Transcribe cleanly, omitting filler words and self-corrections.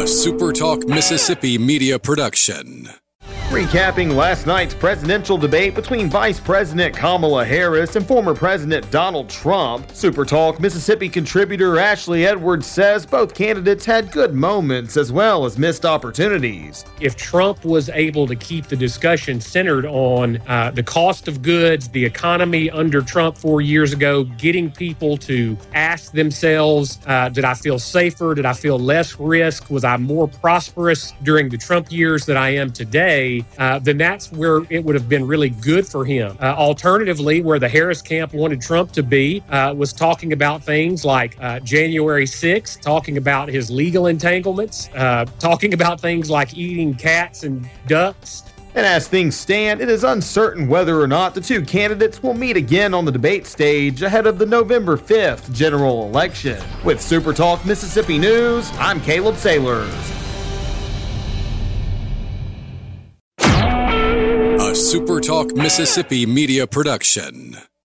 A SuperTalk Mississippi media production. Recapping last night's presidential debate between Vice President Kamala Harris and former President Donald Trump, SuperTalk Mississippi contributor Ashley Edwards says both candidates had good moments as well as missed opportunities. If Trump was able to keep the discussion centered on the cost of goods, the economy under Trump 4 years ago, getting people to ask themselves, did I feel safer? Did I feel less risk? Was I more prosperous during the Trump years than I am today? Then that's where it would have been really good for him. Alternatively, where the Harris camp wanted Trump to be was talking about things like January 6th, talking about his legal entanglements, talking about things like eating cats and ducks. And as things stand, it is uncertain whether or not the two candidates will meet again on the debate stage ahead of the November 5th general election. With SuperTalk Mississippi News, I'm Caleb Sailors. A SuperTalk Mississippi media production.